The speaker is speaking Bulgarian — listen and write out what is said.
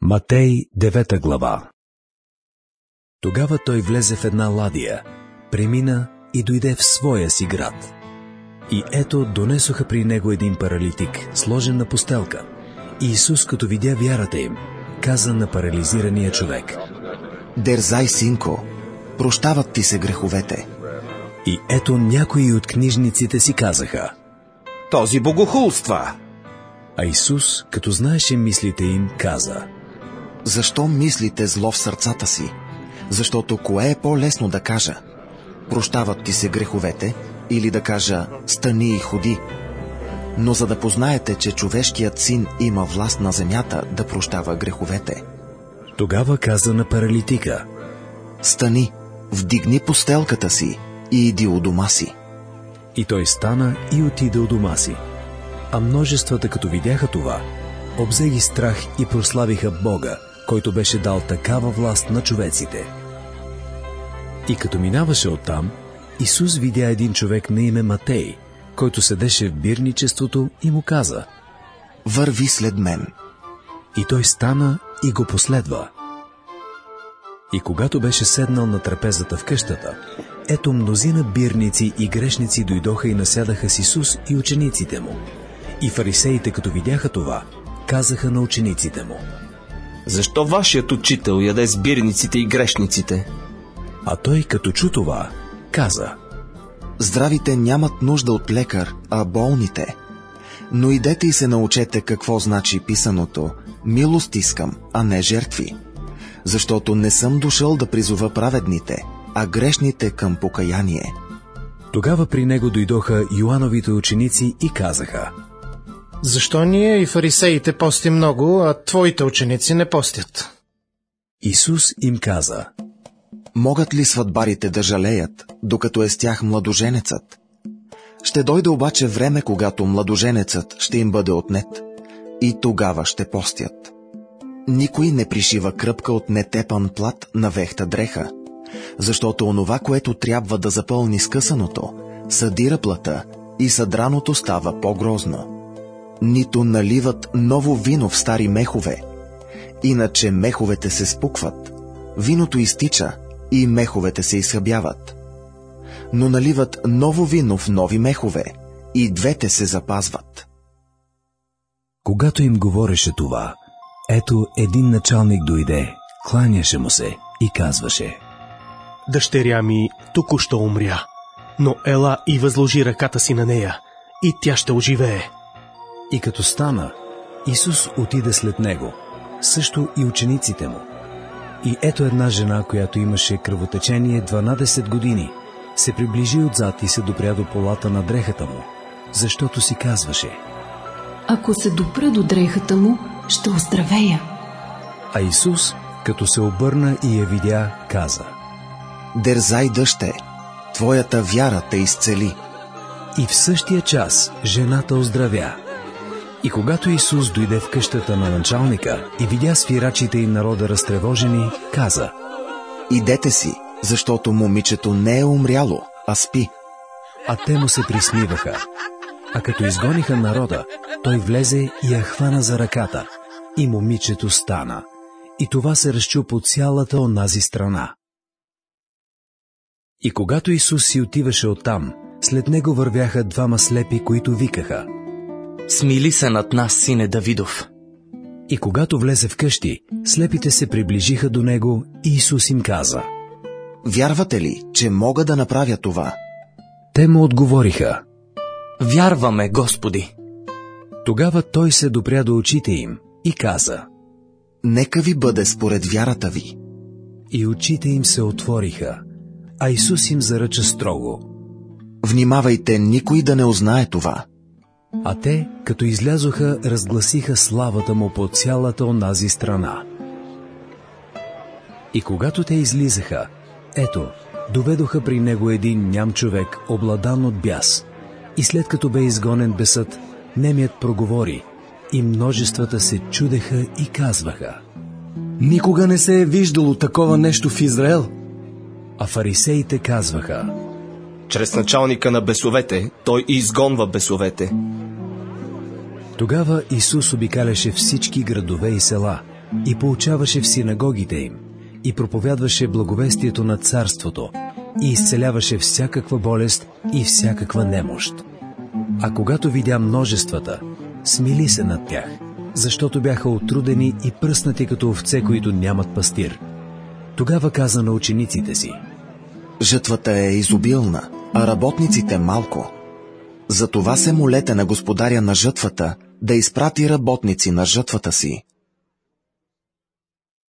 Матей 9 глава. Тогава той влезе в една ладия, премина и дойде в своя си град. И ето донесоха при него един паралитик, сложен на постелка. И Исус, като видя вярата им, каза на парализирания човек: Дерзай, синко, прощават ти се греховете. И ето някои от книжниците си казаха: Този богохулства. А Исус, като знаеше мислите им, каза: Защо мислите зло в сърцата си? Защото кое е по-лесно да кажа: прощават ти се греховете, или да кажа: стани и ходи? Но за да познаете, че човешкият син има власт на земята да прощава греховете. Тогава каза на паралитика: Стани, вдигни постелката си и иди у дома си. И той стана и отиде у дома си. А множествата, като видяха това, обзе ги страх и прославиха Бога, който беше дал такава власт на човеците. И като минаваше оттам, Исус видя един човек на име Матей, който седеше в бирничеството и му каза: Върви след мен. И той стана и го последва. И когато беше седнал на трапезата в къщата, ето мнозина бирници и грешници дойдоха и насядаха с Исус и учениците му. И фарисеите, като видяха това, казаха на учениците му: Защо вашият учител яде с бирниците и грешниците? А той, като чу това, каза: Здравите нямат нужда от лекар, а болните. Но идете и се научете какво значи писаното: милост искам, а не жертви. Защото не съм дошъл да призова праведните, а грешните към покаяние. Тогава при него дойдоха Йоановите ученици и казаха: Защо ние и фарисеите постим много, а твоите ученици не постят? Исус им каза: Могат ли сватбарите да жалеят, докато е с тях младоженецът? Ще дойде обаче време, когато младоженецът ще им бъде отнет, и тогава ще постят. Никой не пришива кръпка от нетепан плат на вехта дреха, защото онова, което трябва да запълни скъсаното, съдира плата и съдраното става по-грозно. Нито наливат ново вино в стари мехове, иначе меховете се спукват, виното изтича и меховете се изхабяват. Но наливат ново вино в нови мехове и двете се запазват. Когато им говореше това, ето един началник дойде, кланяше му се и казваше: Дъщеря ми току-що умря, но ела и възложи ръката си на нея, и тя ще оживее. И като стана, Исус отиде след него, също и учениците му. И ето една жена, която имаше кръвотечение 12 години, се приближи отзад и се допря до полата на дрехата му, защото си казваше: Ако се допра до дрехата му, ще оздравея. А Исус, като се обърна и я видя, каза: Дерзай, дъще, твоята вяра те изцели. И в същия час жената оздравя. И когато Исус дойде в къщата на началника и видя свирачите и народа разтревожени, каза: Идете си, защото момичето не е умряло, а спи. А те му се присмиваха. А като изгониха народа, той влезе и я хвана за ръката, и момичето стана. И това се разчу по цялата онази страна. И когато Исус си отиваше оттам, след него вървяха двама слепи, които викаха: Смили се над нас, сине Давидов. И когато влезе в къщи, слепите се приближиха до него и Исус им каза: Вярвате ли, че мога да направя това? Те му отговориха: Вярваме, Господи. Тогава той се допря до очите им и каза: Нека ви бъде според вярата ви. И очите им се отвориха, а Исус им заръча строго: Внимавайте никой да не узнае това. А те, като излязоха, разгласиха славата му по цялата онази страна. И когато те излизаха, ето, доведоха при него един ням човек, обладан от бяс. И след като бе изгонен бесът, немият проговори, и множествата се чудеха и казваха: Никога не се е виждало такова нещо в Израел. А фарисеите казваха: Чрез началника на бесовете той изгонва бесовете. Тогава Исус обикаляше всички градове и села, и поучаваше в синагогите им, и проповядваше благовестието на царството, и изцеляваше всякаква болест и всякаква немощ. А когато видя множествата, смили се над тях, защото бяха отрудени и пръснати като овце, които нямат пастир. Тогава каза на учениците си: Жътвата е изобилна, а работниците малко. Затова се молете на господаря на жътвата да изпрати работници на жътвата си.